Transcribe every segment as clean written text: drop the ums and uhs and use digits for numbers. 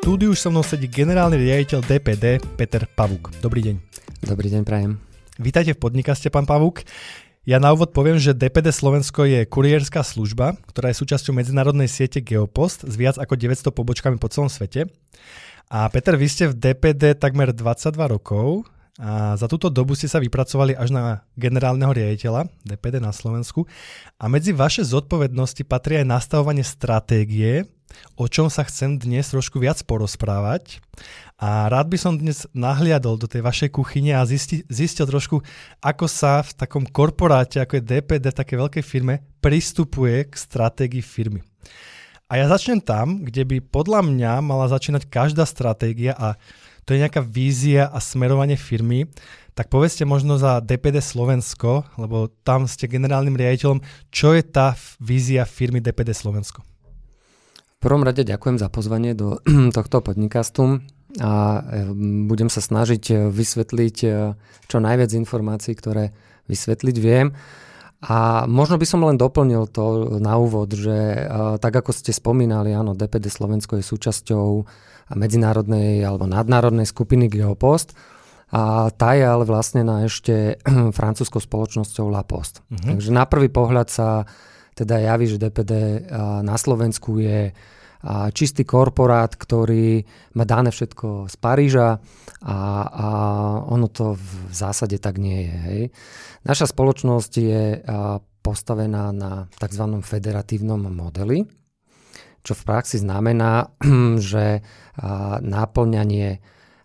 štúdiu už so mnou sedí generálny riaditeľ DPD Peter Pavúk. Dobrý deň. Dobrý deň, prajem. Vítajte v Podnikaste, pán Pavúk. Ja na úvod poviem, že DPD Slovensko je kurierská služba, ktorá je súčasťou medzinárodnej siete Geopost s viac ako 900 pobočkami po celom svete. A Peter, vy ste v DPD takmer 22 rokov a za túto dobu ste sa vypracovali až na generálneho riaditeľa DPD na Slovensku. A medzi vaše zodpovednosti patrí aj nastavovanie stratégie, o čom sa chcem dnes trošku viac porozprávať. A rád by som dnes nahliadol do tej vašej kuchyne a zistil trošku, ako sa v takom korporáte, ako je DPD, v takej veľkej firme, pristupuje k stratégii firmy. A ja začnem tam, kde by podľa mňa mala začínať každá stratégia a to je nejaká vízia a smerovanie firmy. Tak povedzte možno za DPD Slovensko, lebo tam ste generálnym riaditeľom, čo je tá vízia firmy DPD Slovensko? V prvom rade ďakujem za pozvanie do tohto podcastu a budem sa snažiť vysvetliť čo najviac informácií, ktoré vysvetliť viem. A možno by som len doplnil to na úvod, že tak ako ste spomínali, áno, DPD Slovensko je súčasťou medzinárodnej alebo nadnárodnej skupiny Geopost a tá je ale vlastnená ešte francúzskou spoločnosťou La Poste. Takže na prvý pohľad sa teda javí, že DPD na Slovensku je čistý korporát, ktorý má dané všetko z Paríža a ono to v zásade tak nie je. Hej. Naša spoločnosť je postavená na tzv. Federatívnom modeli, čo v praxi znamená, že náplňanie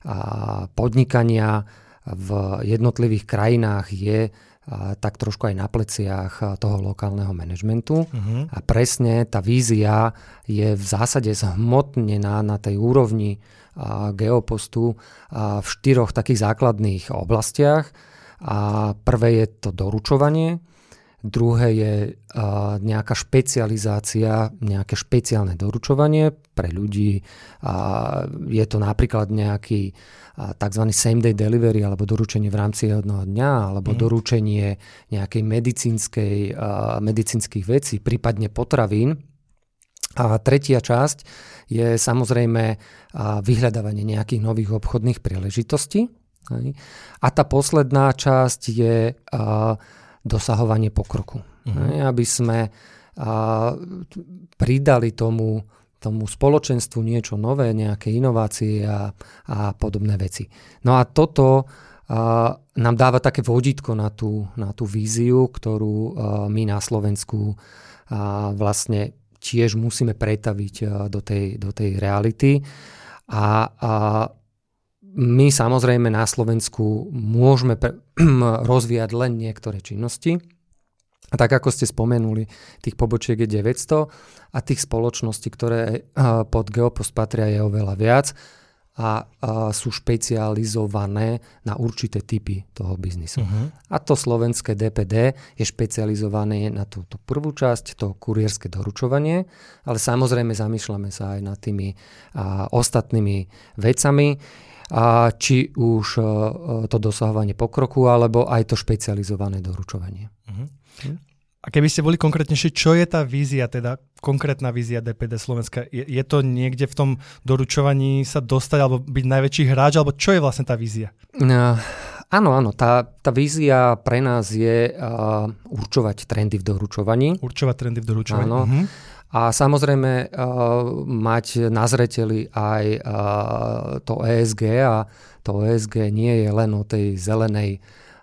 podnikania v jednotlivých krajinách je tak trošku aj na pleciach toho lokálneho manažmentu. A presne tá vízia je v zásade zhmotnená na tej úrovni Geopostu v 4 takých základných oblastiach. A prvé je to doručovanie, druhé je nejaká špecializácia, nejaké špeciálne doručovanie pre ľudí. Je to napríklad nejaký tzv. Same day delivery alebo doručenie v rámci jedného dňa alebo doručenie nejakej medicínskych vecí, prípadne potravín. A tretia časť je samozrejme vyhľadávanie nejakých nových obchodných príležitostí. A tá posledná časť je dosahovanie pokroku. Aby sme pridali tomu spoločenstvu niečo nové, nejaké inovácie a podobné veci. No a toto nám dáva také vodítko na tú víziu, ktorú my na Slovensku vlastne tiež musíme pretaviť do tej reality. A my samozrejme na Slovensku môžeme rozvíjať len niektoré činnosti. A tak ako ste spomenuli, tých pobočiek je 900 a tých spoločností, ktoré pod Geopost patria, je oveľa viac a sú špecializované na určité typy toho biznisu. A to slovenské DPD je špecializované na tú prvú časť, to kurierské doručovanie, ale samozrejme zamýšľame sa aj nad tými ostatnými vecami, či už to dosahovanie pokroku, alebo aj to špecializované doručovanie. A keby ste boli konkrétnejšie, čo je tá vízia, teda konkrétna vízia DPD Slovenska? Je to niekde v tom doručovaní sa dostať, alebo byť najväčší hráč, alebo čo je vlastne tá vízia? Áno, tá vízia pre nás je určovať trendy v doručovaní. Určovať trendy v doručovaní. Áno. A samozrejme mať na zreteli aj to ESG a to ESG nie je len o tej zelenej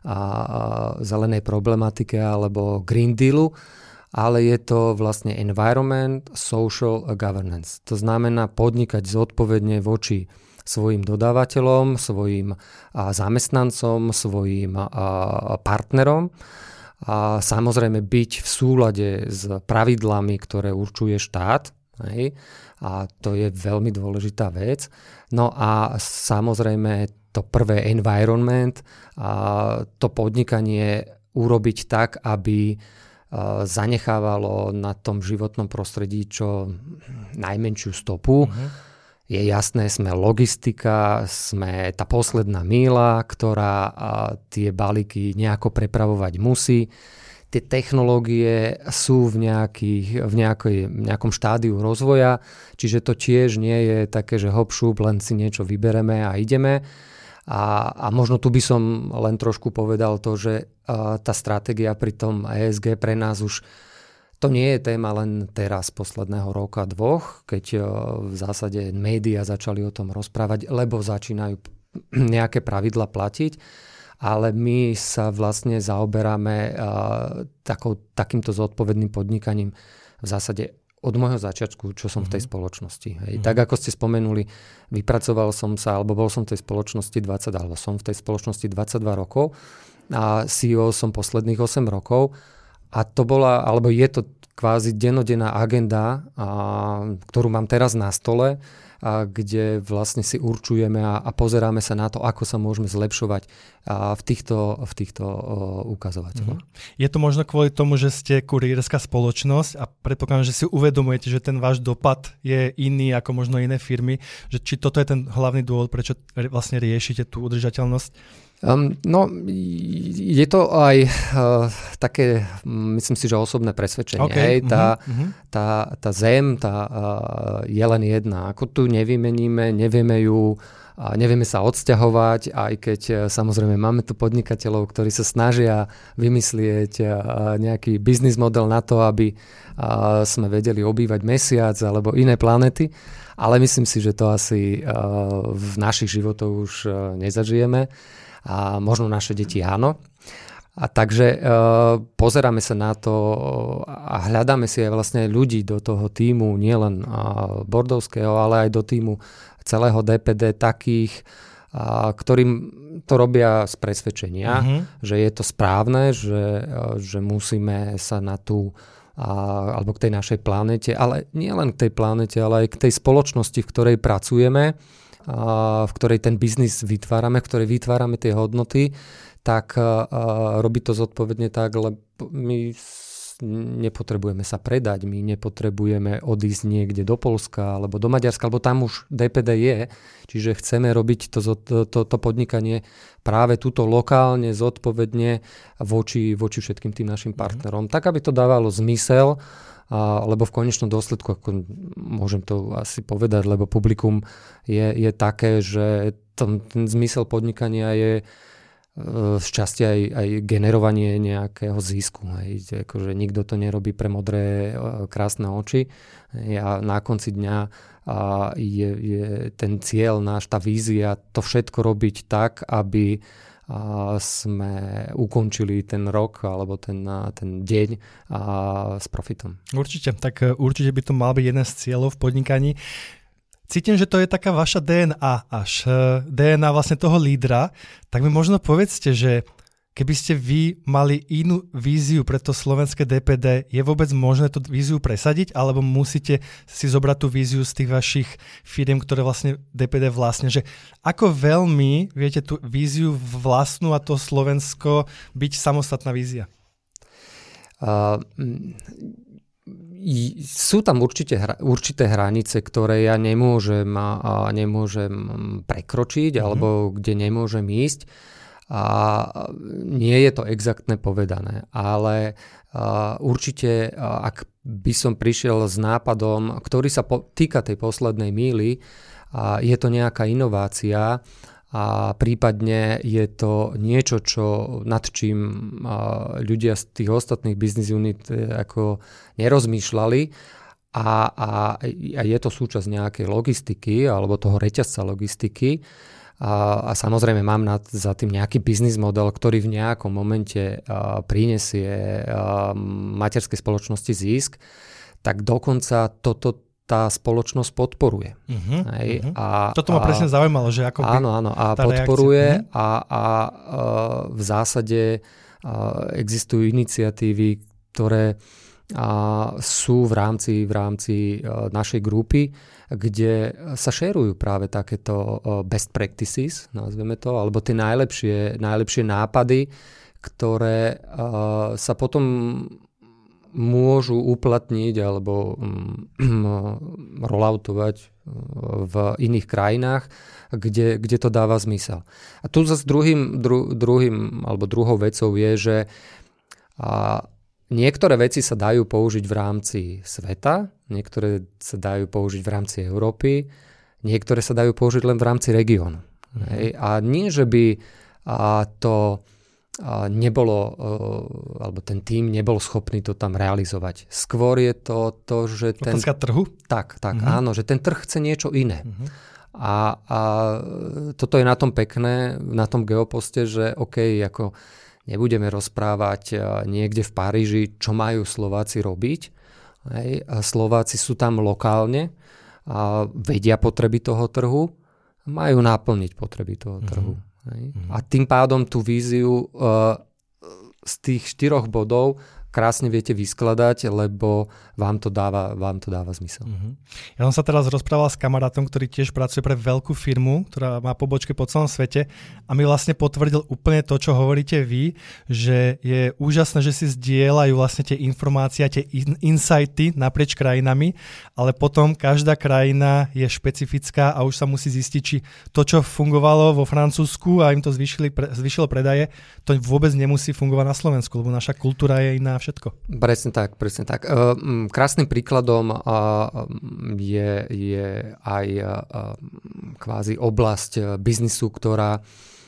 problematike alebo Green Dealu, ale je to vlastne environment, social a governance. To znamená podnikať zodpovedne voči svojim dodávateľom, svojim zamestnancom, svojim partnerom. A samozrejme byť v súlade s pravidlami, ktoré určuje štát. Hej? A to je veľmi dôležitá vec. No a samozrejme to prvé environment, to podnikanie urobiť tak, aby zanechávalo na tom životnom prostredí čo najmenšiu stopu. Je jasné, sme logistika, sme tá posledná míľa, ktorá tie balíky nejako prepravovať musí. tie technológie sú v nejakom štádiu rozvoja, čiže to tiež nie je také, že hop šup, len si niečo vybereme a ideme. A možno tu by som len trošku povedal to, že tá stratégia pri tom ESG pre nás už to nie je téma len teraz, posledného roka, dvoch, keď v zásade médiá začali o tom rozprávať, lebo začínajú nejaké pravidla platiť, ale my sa vlastne zaoberáme takýmto zodpovedným podnikaním v zásade od môjho začiatku, čo som v tej spoločnosti. Hej. Tak ako ste spomenuli, vypracoval som sa, alebo bol som v tej spoločnosti som v tej spoločnosti 22 rokov a CEO som posledných 8 rokov a to bola, alebo je to kvázi dennodenná agenda, ktorú mám teraz na stole, kde vlastne si určujeme a pozeráme sa na to, ako sa môžeme zlepšovať v týchto ukazovateľoch. Je to možno kvôli tomu, že ste kurierská spoločnosť a predpokladám, že si uvedomujete, že ten váš dopad je iný ako možno iné firmy, že či toto je ten hlavný dôvod, prečo vlastne riešite tú udržateľnosť? Je to aj také, myslím si, že osobné presvedčenie. Okay. Tá zem je len jedna. Ako tu nevymeníme, nevieme ju, nevieme sa odsťahovať, aj keď samozrejme máme tu podnikateľov, ktorí sa snažia vymyslieť nejaký biznis model na to, aby sme vedeli obývať mesiac alebo iné planety. Ale myslím si, že to asi v našich životoch už nezažijeme. A možno naše deti áno. A takže pozeráme sa na to a hľadáme si aj vlastne ľudí do toho tímu, nielen bordovského, ale aj do tímu celého DPD takých, ktorým to robia z presvedčenia, že je to správne, že musíme sa na tú alebo k tej našej planete, ale nie len k tej planete, ale aj k tej spoločnosti, v ktorej pracujeme, v ktorej ten biznis vytvárame, v ktorej vytvárame tie hodnoty, tak robí to zodpovedne tak, lebo my nepotrebujeme sa predať, my nepotrebujeme odísť niekde do Poľska alebo do Maďarska, alebo tam už DPD je, čiže chceme robiť to podnikanie práve tuto lokálne, zodpovedne voči všetkým tým našim partnerom, tak aby to dávalo zmysel, lebo v konečnom dôsledku, ako môžem to asi povedať, lebo publikum je také, že ten zmysel podnikania je z časti aj generovanie nejakého zisku. Hej. Akože nikto to nerobí pre modré, krásne oči. A na konci dňa je ten cieľ náš, tá vízia, to všetko robiť tak, aby sme ukončili ten rok alebo ten deň s profitom. Určite, tak určite by to mal byť jeden z cieľov v podnikaní. Cítim, že to je taká vaša DNA, až DNA vlastne toho lídra, tak mi možno povedzte, že keby ste vy mali inú víziu pre to slovenské DPD, je vôbec možné tú víziu presadiť, alebo musíte si zobrať tú víziu z tých vašich firiem, ktoré vlastne DPD vlastne, že ako veľmi viete tú víziu vlastnú a to Slovensko byť samostatná vízia? Sú tam určité hranice, ktoré ja nemôžem prekročiť, alebo kde nemôžem ísť. A nie je to exaktné povedané, ale určite, ak by som prišiel s nápadom, ktorý sa týka tej poslednej míly, je to nejaká inovácia a prípadne je to niečo, nad čím ľudia z tých ostatných business unit ako nerozmýšľali a je to súčasť nejakej logistiky alebo toho reťazca logistiky. A samozrejme mám za tým nejaký biznis model, ktorý v nejakom momente prinesie materskej spoločnosti zisk, tak dokonca tá spoločnosť podporuje. Toto ma presne zaujímalo, že ako áno, a podporuje a v zásade existujú iniciatívy, ktoré sú v rámci našej grupy, kde sa šerujú práve takéto best practices, nazveme to, alebo tie najlepšie nápady, ktoré sa potom môžu uplatniť alebo rolloutovať v iných krajinách, kde to dáva zmysel. A tu zase druhou vecou je, že niektoré veci sa dajú použiť v rámci sveta, niektoré sa dajú použiť v rámci Európy, niektoré sa dajú použiť len v rámci regiónu. A nie, že by to nebolo, alebo ten tím nebol schopný to tam realizovať. Skôr je to že ten... Otázka trhu? Tak, áno, že ten trh chce niečo iné. A toto je na tom pekné, na tom Geoposte, že ako nebudeme rozprávať niekde v Paríži, čo majú Slováci robiť. A Slováci sú tam lokálne, a vedia potreby toho trhu, majú naplniť potreby toho trhu. A tým pádom tú víziu z tých 4 bodov krásne viete vyskladať, lebo vám to dáva zmysel. Ja som sa teraz rozprával s kamarátom, ktorý tiež pracuje pre veľkú firmu, ktorá má pobočky po celom svete a mi vlastne potvrdil úplne to, čo hovoríte vy, že je úžasné, že si zdieľajú vlastne tie informácie, tie insighty naprieč krajinami, ale potom každá krajina je špecifická a už sa musí zistiť, či to, čo fungovalo vo Francúzsku a im to zvýšilo predaje, to vôbec nemusí fungovať na Slovensku, lebo naša kultúra je iná. Všetko. Presne tak. Krásnym príkladom je aj kvázi oblasť biznisu, ktorá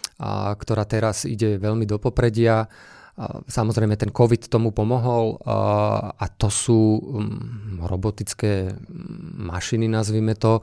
teraz ide veľmi do popredia. Samozrejme ten COVID tomu pomohol a to sú robotické mašiny, nazvime to.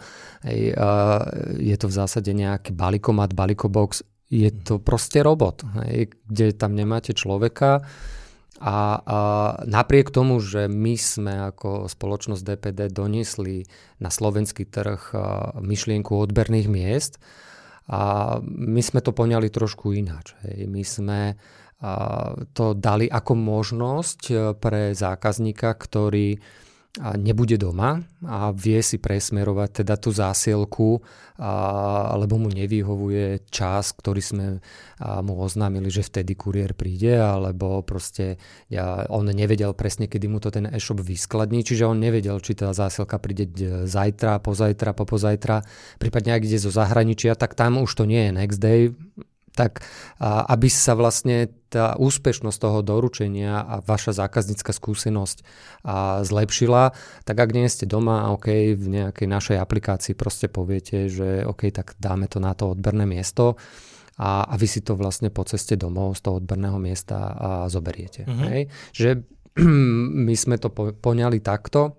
Je to v zásade nejaký balíkomat, balíkobox. Je to proste robot, kde tam nemáte človeka. A napriek tomu, že my sme ako spoločnosť DPD doniesli na slovenský trh myšlienku odberných miest, a my sme to poňali trošku ináč. My sme to dali ako možnosť pre zákazníka, ktorý nebude doma a vie si presmerovať teda tú zásielku, alebo mu nevyhovuje čas, ktorý sme mu oznámili, že vtedy kuriér príde, alebo proste on nevedel presne, kedy mu to ten e-shop vyskladní, čiže on nevedel, či tá zásielka príde zajtra, pozajtra, popozajtra, prípadne ak ide zo zahraničia, tak tam už to nie je next day. Tak aby sa vlastne tá úspešnosť toho doručenia a vaša zákaznícka skúsenosť zlepšila, tak ak nie ste doma a v nejakej našej aplikácii proste poviete, že tak dáme to na to odberné miesto a vy si to vlastne po ceste domov z toho odberného miesta zoberiete. Že my sme to poňali takto.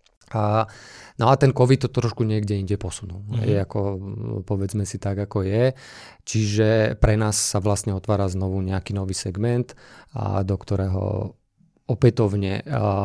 No a ten COVID to trošku niekde inde posunul. Povedzme si tak, ako je. Čiže pre nás sa vlastne otvára znovu nejaký nový segment, do ktorého opätovne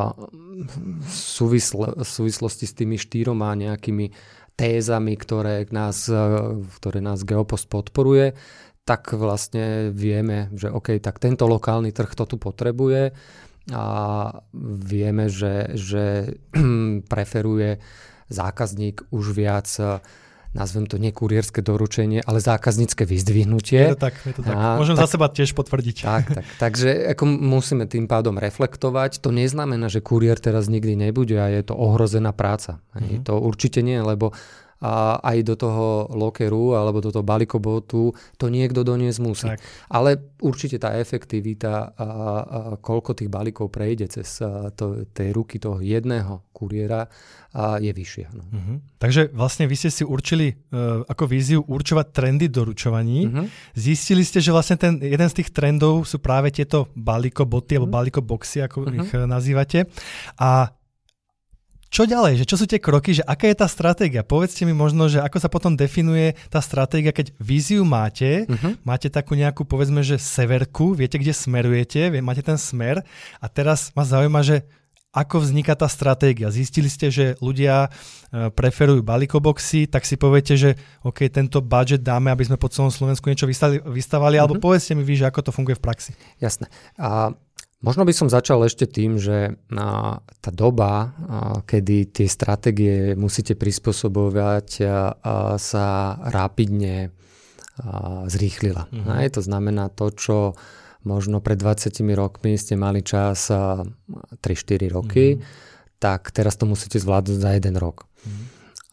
v súvislosti s tými 4 nejakými tézami, ktoré nás Geopost podporuje, tak vlastne vieme, že tak tento lokálny trh to tu potrebuje. A vieme, že preferuje zákazník už viac, nazvem to nie kurierské doručenie, ale zákaznícke vyzdvihnutie. Je to tak. Môžem za seba tiež potvrdiť. Takže musíme tým pádom reflektovať. To neznamená, že kuriér teraz nikdy nebude a je to ohrozená práca. To určite nie, lebo aj do toho lockeru alebo do toho balíkobotu to niekto doniesť musí. Tak. Ale určite tá efektivita koľko tých balíkov prejde cez tej ruky toho jedného kuriéra je vyššia. Takže vlastne vy ste si určili ako víziu určovať trendy doručovaní. Zistili ste, že vlastne ten jeden z tých trendov sú práve tieto balíkoboty alebo balíkoboxy, ako ich nazývate. A čo ďalej? Čo sú tie kroky? Že aká je tá stratégia? Povedzte mi možno, že ako sa potom definuje tá stratégia, keď víziu máte, máte takú nejakú, povedzme, že severku, viete, kde smerujete, máte ten smer a teraz ma zaujíma, že ako vzniká tá stratégia. Zistili ste, že ľudia preferujú balíkoboxy, tak si poviete, že tento budget dáme, aby sme po celom Slovensku niečo vystavali, alebo povedzte mi vy, že ako to funguje v praxi. Jasné. Možno by som začal ešte tým, že tá doba, kedy tie stratégie musíte prispôsobovať, sa rapidne zrýchlila. To znamená to, čo možno pred 20 rokmi ste mali čas 3-4 roky, tak teraz to musíte zvládnuť za 1 rok.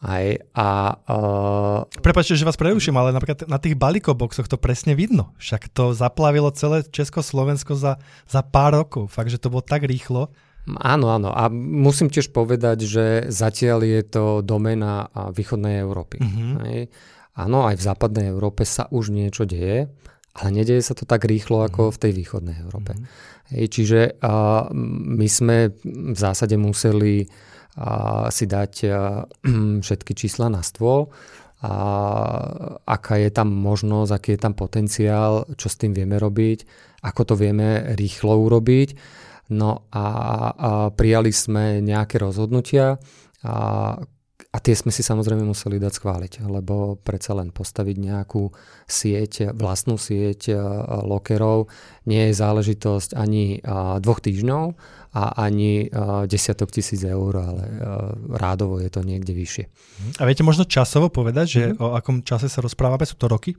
Prepáčte, že vás preruším, ale napríklad na tých balíkoboxoch to presne vidno. Však to zaplavilo celé Československo za pár rokov. Fakt, že to bolo tak rýchlo. Áno. A musím tiež povedať, že zatiaľ je to doména východnej Európy. Áno, aj v západnej Európe sa už niečo deje, ale nedeje sa to tak rýchlo ako v tej východnej Európe. Čiže my sme v zásade museli si dať všetky čísla na stôl, aká je tam možnosť, aký je tam potenciál, čo s tým vieme robiť, ako to vieme rýchlo urobiť. No a prijali sme nejaké rozhodnutia a tie sme si samozrejme museli dať schváliť, lebo predsa len postaviť nejakú sieť, vlastnú sieť lokerov nie je záležitosť ani 2 týždňov a ani desiatok tisíc eur, ale rádovo je to niekde vyššie. A viete možno časovo povedať, že o akom čase sa rozprávame? Sú to roky?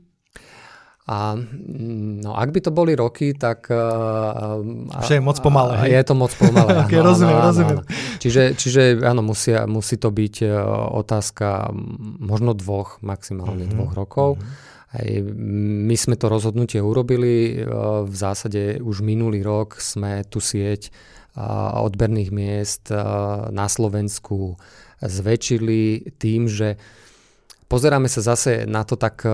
No, ak by to boli roky, tak... Že je moc pomalé. Je to moc pomalé. Okay, rozumiem. Čiže áno, musí to byť otázka možno 2, maximálne 2 rokov. My sme to rozhodnutie urobili. V zásade už minulý rok sme tú sieť odberných miest na Slovensku zväčšili tým, že pozeráme sa zase na to tak...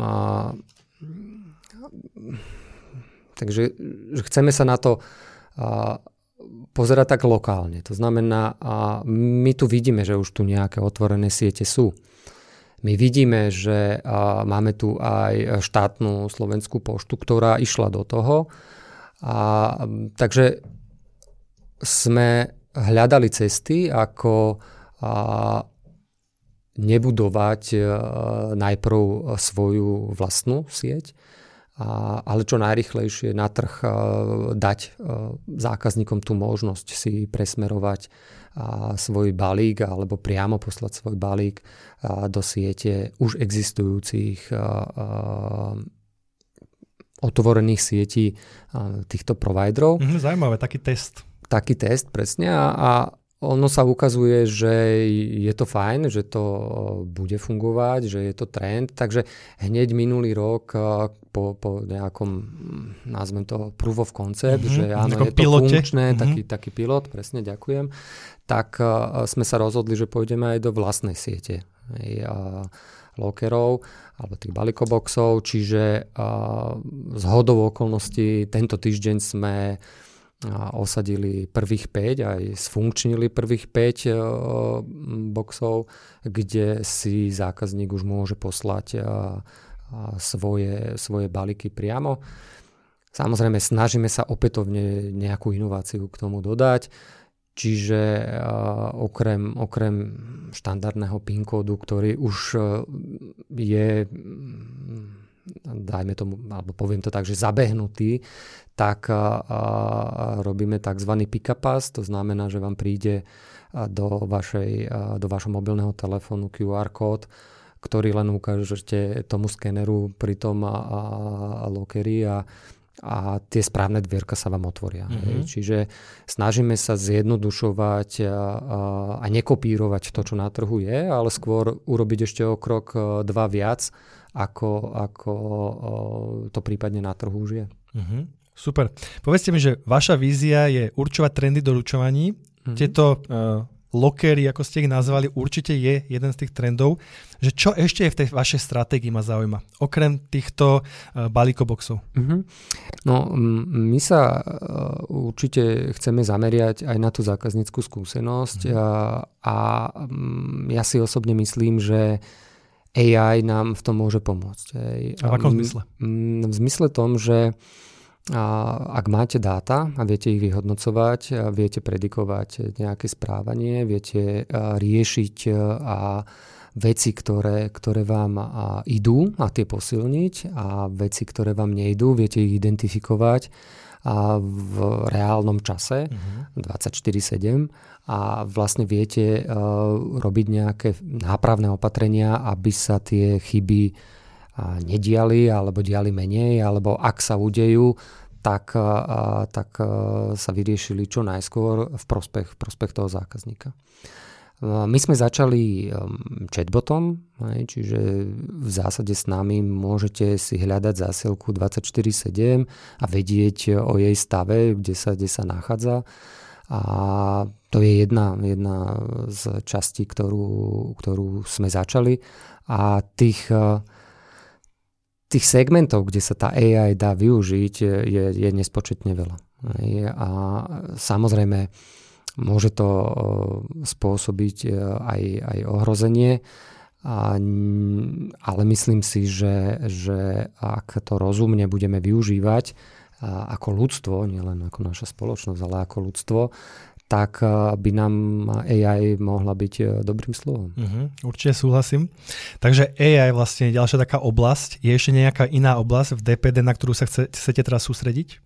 Takže chceme sa na to pozerať tak lokálne. To znamená, my tu vidíme, že už tu nejaké otvorené siete sú. My vidíme, že máme tu aj štátnu slovenskú poštu, ktorá išla do toho. Takže sme hľadali cesty, ako nebudovať najprv svoju vlastnú sieť, ale čo najrýchlejšie na trh dať zákazníkom tú možnosť si presmerovať svoj balík alebo priamo poslať svoj balík do siete už existujúcich otvorených sietí týchto providerov. Zaujímavé, taký test. Taký test, presne. A ono sa ukazuje, že je to fajn, že to bude fungovať, že je to trend. Takže hneď minulý rok po nejakom, nazvem to proof of concept, že áno, je to funkčné, taký pilot, presne, ďakujem, tak sme sa rozhodli, že pôjdeme aj do vlastnej siete lokerov alebo tých balíkoboxov. Čiže zhodou okolností tento týždeň sme osadili prvých 5, aj sfunkčnili prvých 5 boxov, kde si zákazník už môže poslať svoje balíky priamo. Samozrejme, snažíme sa opätovne nejakú inováciu k tomu dodať, čiže okrem štandardného PIN kódu, ktorý už je, dajme tomu, alebo poviem to tak, že zabehnutý, tak robíme tzv. Pick-up pass, to znamená, že vám príde do vašho mobilného telefónu QR kód, ktorý len ukážete tomu skeneru pri tom lokeri a tie správne dvierka sa vám otvoria. Čiže snažíme sa zjednodušovať a nekopírovať to, čo na trhu je, ale skôr urobiť ešte o krok 2 viac, ako to prípadne na trhu už je. Super. Povedzte mi, že vaša vízia je určovať trendy doručovaní. Tieto lokery, ako ste ich nazvali, určite je jeden z tých trendov. Že čo ešte je v tej vašej stratégii ma zaujíma? Okrem týchto balíkoboxov. No, my sa určite chceme zameriať aj na tú zákazníckú skúsenosť a ja si osobne myslím, že AI nám v tom môže pomôcť. A v akom zmysle? V zmysle tom, že ak máte dáta a viete ich vyhodnocovať, viete predikovať nejaké správanie, viete riešiť veci, ktoré vám idú a tie posilniť a veci, ktoré vám nejdú, viete ich identifikovať v reálnom čase 24/7 a vlastne viete robiť nejaké nápravné opatrenia, aby sa tie chyby nediali alebo diali menej, alebo ak sa udejú, tak sa vyriešili čo najskôr v prospech toho zákazníka. My sme začali chatbotom, čiže v zásade s nami môžete si hľadať zásielku 24/7 a vedieť o jej stave, kde sa nachádza. A to je jedna z častí, ktorú sme začali. A tých segmentov, kde sa tá AI dá využiť, je nespočetne veľa. A samozrejme, môže to spôsobiť aj ohrozenie, ale myslím si, že ak to rozumne budeme využívať ako ľudstvo, nielen ako naša spoločnosť, ale ako ľudstvo, tak by nám AI mohla byť dobrým slovom. Určite súhlasím. Takže AI vlastne je ďalšia taká oblasť. Je ešte nejaká iná oblasť v DPD, na ktorú sa chcete teraz sústrediť?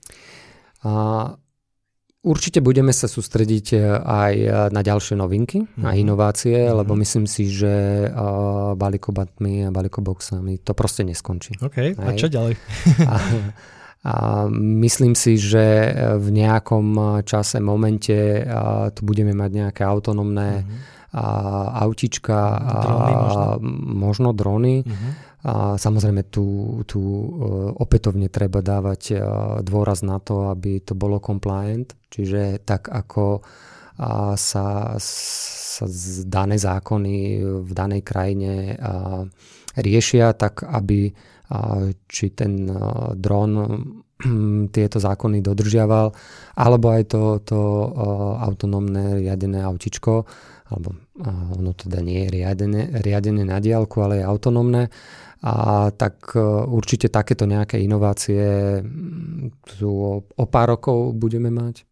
Určite budeme sa sústrediť aj na ďalšie novinky a inovácie, lebo myslím si, že balíkobatmi a balíkoboxami to proste neskončí. OK, a čo ďalej? A myslím si, že v nejakom čase, momente tu budeme mať nejaké autonómne autička, možno drony. A samozrejme tu opätovne treba dávať dôraz na to, aby to bolo compliant, čiže tak ako sa dané zákony v danej krajine riešia, tak aby či ten dron tieto zákony dodržiaval, alebo aj to autonómne riadené autičko, alebo ono teda nie je riadené na diaľku, ale je autonómne. A tak určite takéto nejaké inovácie tu o pár rokov budeme mať.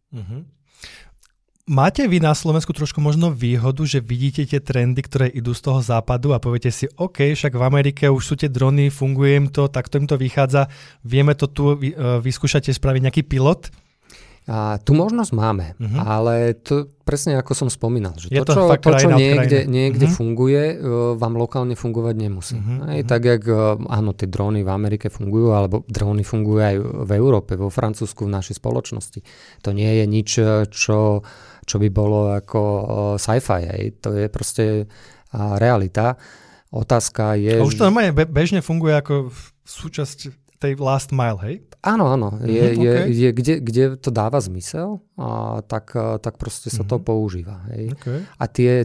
Máte vy na Slovensku trošku možno výhodu, že vidíte tie trendy, ktoré idú z toho západu a poviete si, OK, však v Amerike už sú tie drony, funguje im to, takto im to vychádza, vieme to tu vyskúšate spraviť nejaký pilot? A tú možnosť máme, ale to presne ako som spomínal, že to, čo niekde funguje, vám lokálne fungovať nemusí. Tak jak áno, tie dróny v Amerike fungujú, alebo dróny fungujú aj v Európe, vo Francúzsku, v našej spoločnosti. To nie je nič, čo by bolo ako sci-fi. To je proste realita. Otázka je... A už to normálne bežne funguje ako súčasť tej last mile, hej? Áno. Kde to dáva zmysel, tak proste sa to používa. Hej. Okay. A tie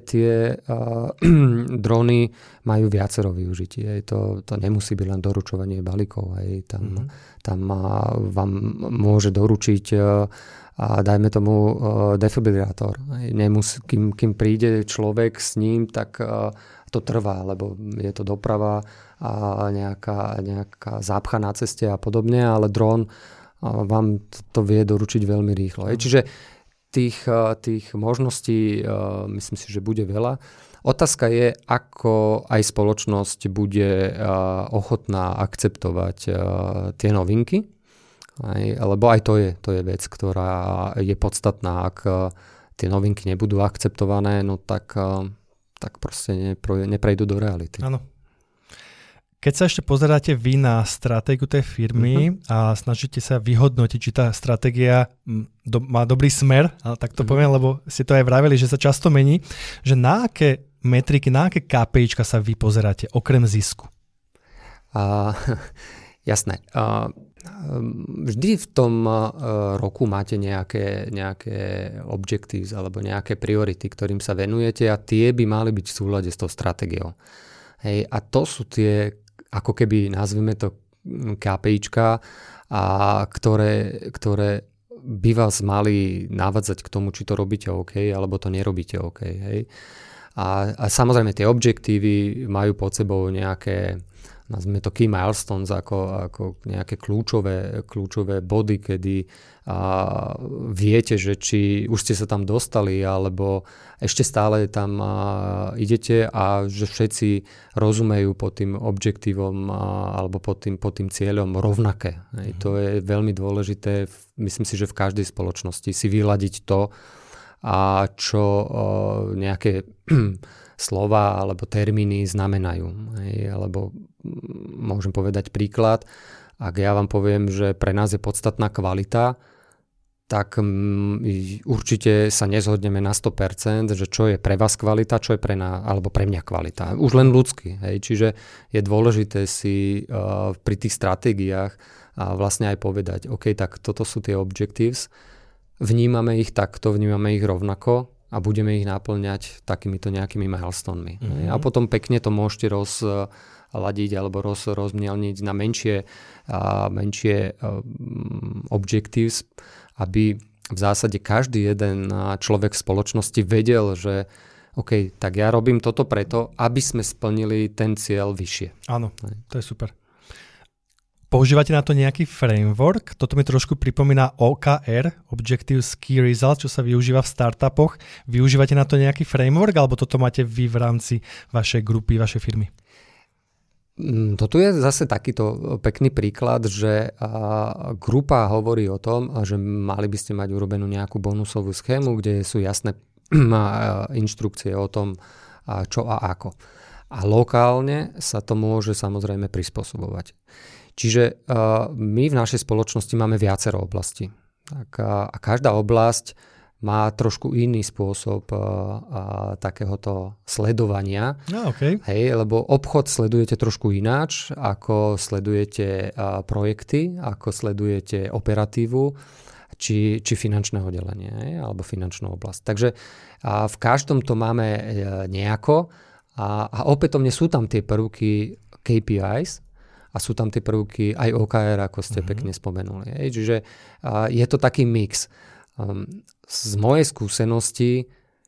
drony majú viacero využití. To nemusí byť len doručovanie balíkov. Hej. Tam vám môže doručiť dajme tomu defibrilátor. Kým príde človek s ním, tak to trvá, lebo je to doprava a nejaká zápcha na ceste a podobne, ale dron vám to vie doručiť veľmi rýchlo. Čiže tých možností myslím si, že bude veľa. Otázka je, ako aj spoločnosť bude ochotná akceptovať tie novinky, lebo aj to je vec, ktorá je podstatná. Ak tie novinky nebudú akceptované, no tak proste neprejdú do reality. Áno. Keď sa ešte pozeráte vy na stratégiu tej firmy a snažíte sa vyhodnotiť, či tá stratégia má dobrý smer, tak to poviem, lebo ste to aj vraveli, že sa často mení, že na aké metriky, na aké KPIčka sa vy pozeráte, okrem zisku? Jasné. Vždy v tom roku máte nejaké objectives alebo nejaké priority, ktorým sa venujete a tie by mali byť v súlade s tou stratégiou. Hej, a to sú tie, ako keby nazvime to KPIčka, ktoré by vás mali navádzať k tomu, či to robíte OK, alebo to nerobíte OK. Hej. A samozrejme tie objektívy majú pod sebou nejaké, nazvime to key milestones, ako nejaké kľúčové body, kedy viete, že či už ste sa tam dostali, alebo ešte stále tam idete a že všetci rozumejú pod tým objektívom alebo pod tým cieľom rovnaké. To je veľmi dôležité, myslím si, že v každej spoločnosti si vyladiť to, a čo nejaké slova alebo termíny znamenajú. Alebo môžem povedať príklad, ak ja vám poviem, že pre nás je podstatná kvalita, tak určite sa nezhodneme na 100%, že čo je pre vás kvalita, čo je alebo pre mňa kvalita. Už len ľudský. Hej. Čiže je dôležité si pri tých stratégiách vlastne aj povedať, OK, tak toto sú tie objectives, vnímame ich takto, vnímame ich rovnako a budeme ich náplňať takýmito nejakými milestonemi. Mm-hmm. A potom pekne to môžete rozladiť alebo rozmielniť na menšie objectives, aby v zásade každý jeden človek v spoločnosti vedel, že OK, tak ja robím toto preto, aby sme splnili ten cieľ vyššie. Áno, to je super. Používate na to nejaký framework? Toto mi trošku pripomína OKR, Objectives Key Results, čo sa využíva v startupoch. Využívate na to nejaký framework, alebo toto máte vy v rámci vašej grupy, vašej firmy? Toto je zase takýto pekný príklad, že grupa hovorí o tom, že mali by ste mať urobenú nejakú bonusovú schému, kde sú jasné inštrukcie o tom, čo a ako. A lokálne sa to môže samozrejme prispôsobovať. Čiže my v našej spoločnosti máme viacero oblastí. A každá oblasť má trošku iný spôsob takéhoto sledovania. Okay. Hej, lebo obchod sledujete trošku ináč, ako sledujete projekty, ako sledujete operatívu, či finančné oddelenie, hej, alebo finančnú oblasť. Takže v každom to máme nejako a opätovne sú tam tie prvky KPIs a sú tam tie prvky aj OKR, ako ste pekne spomenuli. Hej. Čiže je to taký mix. Z mojej skúsenosti,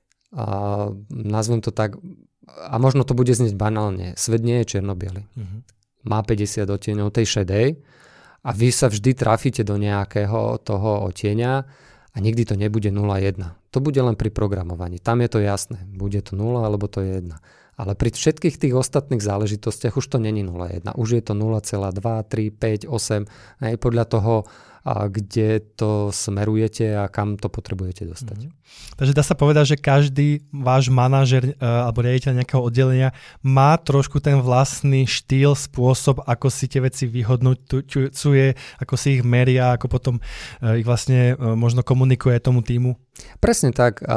nazvem to tak, a možno to bude znieť banálne, svet nie je čierno-biely. Má 50 odtieňov tej šedej a vy sa vždy trafíte do nejakého toho odtieňa a nikdy to nebude 0,1. To bude len pri programovaní. Tam je to jasné. Bude to 0 alebo to je 1. Ale pri všetkých tých ostatných záležitostiach už to není 0,1. Už je to 0,2, 3, 5, 8. Aj podľa toho, kde to smerujete a kam to potrebujete dostať. Takže dá sa povedať, že každý váš manažer alebo riaditeľ nejakého oddelenia má trošku ten vlastný štýl, spôsob, ako si tie veci vyhodnocuje, ako si ich meria, ako potom ich vlastne možno komunikuje tomu tímu. Presne tak.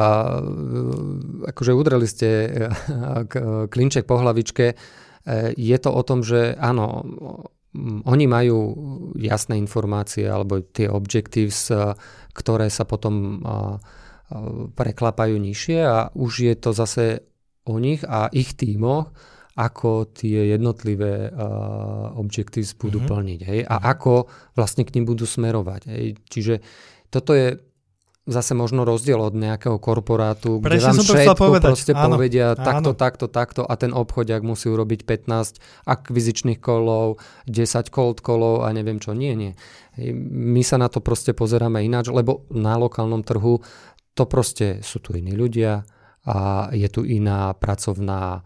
Akože udreli ste klinček po hlavičke. Je to o tom, že áno, oni majú jasné informácie alebo tie objectives, ktoré sa potom preklapajú nižšie a už je to zase o nich a ich tímoch, ako tie jednotlivé objectives budú plniť. Hej? A ako vlastne k nim budú smerovať. Hej? Čiže toto je zase možno rozdiel od nejakého korporátu, kde vám všetko proste povedia takto a ten obchodiak musí urobiť 15 akvizičných kolov, 10 cold kolov a neviem čo. Nie. My sa na to proste pozeráme ináč, lebo na lokálnom trhu to proste sú tu iní ľudia a je tu iná pracovná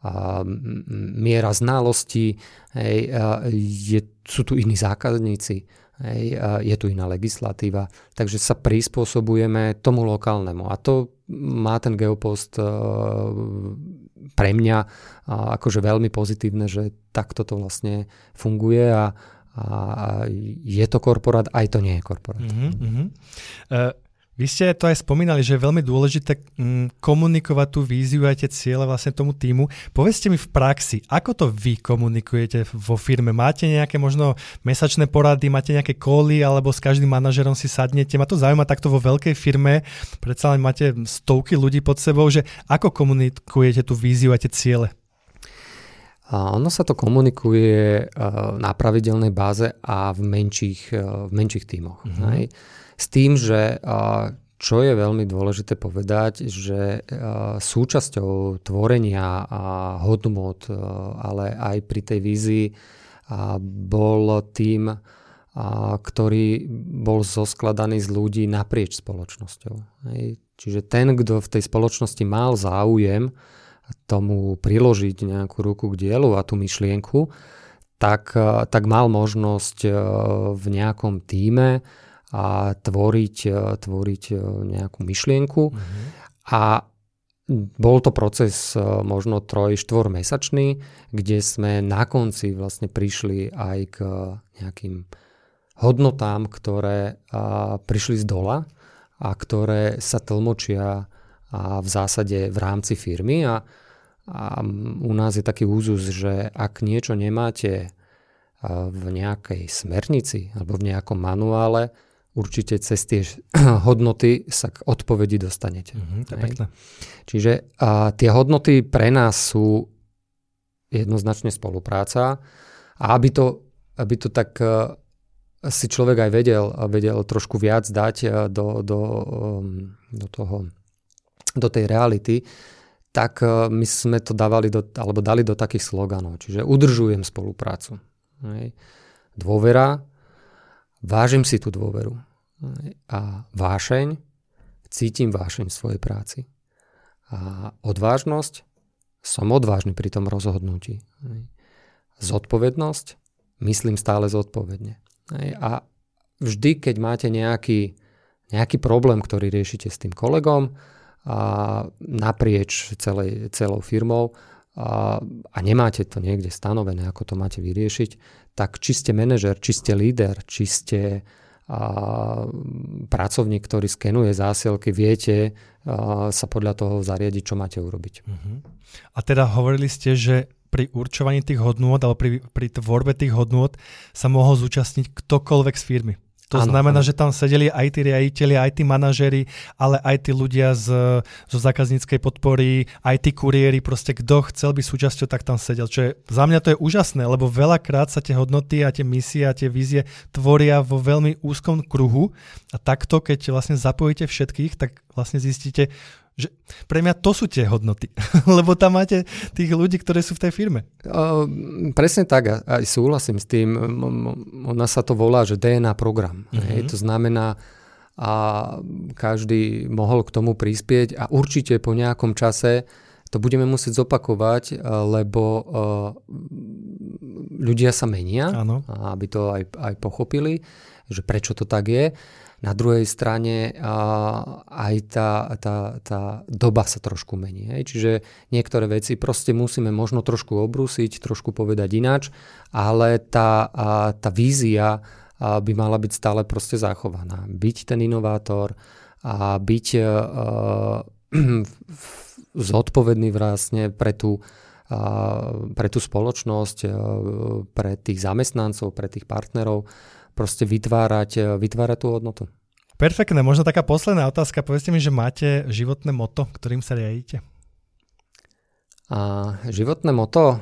miera znalostí, sú tu iní zákazníci. Je tu iná legislatíva, takže sa prispôsobujeme tomu lokálnemu. A to má ten Geopost pre mňa akože veľmi pozitívne, že takto to vlastne funguje a je to korporát, aj to nie je korporát. Vy ste to aj spomínali, že je veľmi dôležité komunikovať tú víziu aj tie ciele vlastne tomu tímu. Povedzte mi v praxi, ako to vy komunikujete vo firme? Máte nejaké možno mesačné porady, máte nejaké cally, alebo s každým manažerom si sadnete? Ma to zaujíma takto vo veľkej firme, predsa len máte stovky ľudí pod sebou, že ako komunikujete tú víziu a tie ciele? Ono sa to komunikuje na pravidelnej báze a v menších tímoch. S tým, že čo je veľmi dôležité povedať, že súčasťou tvorenia hodnôt, ale aj pri tej vízii bol tím, ktorý bol zoskladaný z ľudí naprieč spoločnosťou. Čiže ten, kto v tej spoločnosti mal záujem tomu priložiť nejakú ruku k dielu a tú myšlienku, tak mal možnosť v nejakom tíme a tvoriť nejakú myšlienku. A bol to proces možno 3-4 mesačný, kde sme na konci vlastne prišli aj k nejakým hodnotám, ktoré prišli z dola a ktoré sa tlmočia v zásade v rámci firmy. A u nás je taký úzus, že ak niečo nemáte v nejakej smernici alebo v nejakom manuále, určite cez tie hodnoty sa k odpovedi dostanete. To je pekné. Čiže tie hodnoty pre nás sú jednoznačne spolupráca a aby to tak si človek aj vedel trošku viac dať do tej reality, tak my sme to dali do takých sloganov. Čiže udržujem spoluprácu. Dôvera, vážim si tú dôveru. A vášeň, cítim vášeň v svojej práci. A odvážnosť, som odvážny pri tom rozhodnutí. Zodpovednosť, myslím stále zodpovedne. A vždy, keď máte nejaký problém, ktorý riešite s tým kolegom naprieč celou firmou, a nemáte to niekde stanovené, ako to máte vyriešiť, tak či ste manažer, či ste líder, či ste pracovník, ktorý skenuje zásielky, viete sa podľa toho zariadiť, čo máte urobiť. A teda hovorili ste, že pri určovaní tých hodnôt alebo pri tvorbe tých hodnôt sa mohol zúčastniť ktokoľvek z firmy. To znamená, že tam sedeli aj tí riaditelia, aj tí manažéri, ale aj tí ľudia zo zákazníckej podpory, aj tí kuriéri, proste kto chcel byť súčasťou, tak tam sedel. Čo je, za mňa to je úžasné, lebo veľakrát sa tie hodnoty a tie misie a tie vízie tvoria vo veľmi úzkom kruhu a takto, keď vlastne zapojíte všetkých, tak vlastne zistíte, že pre mňa to sú tie hodnoty, lebo tam máte tých ľudí, ktorí sú v tej firme. Presne tak, aj súhlasím s tým. Ona sa to volá, že DNA program. To znamená, a každý mohol k tomu prispieť a určite po nejakom čase to budeme musieť zopakovať, lebo ľudia sa menia, aby to aj pochopili, že prečo to tak je. Na druhej strane aj tá doba sa trošku mení. Čiže niektoré veci proste musíme možno trošku obrúsiť, trošku povedať ináč, ale tá vízia by mala byť stále proste zachovaná. Byť ten inovátor a byť zodpovedný vlastne pre tú spoločnosť, pre tých zamestnancov, pre tých partnerov, proste vytvárať tú hodnotu. Perfektné. Možno taká posledná otázka. Povedzte mi, že máte životné motto, ktorým sa riadite? Životné motto?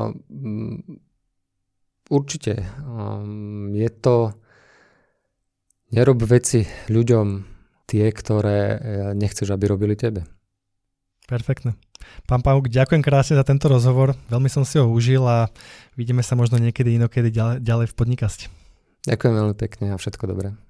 Určite. Je to nerob veci ľuďom tie, ktoré nechceš, aby robili tebe. Perfektné. Pán Pavúk, ďakujem krásne za tento rozhovor. Veľmi som si ho užil a vidíme sa možno niekedy inokedy ďalej v Podnikaste. Ďakujem veľmi pekne a všetko dobré.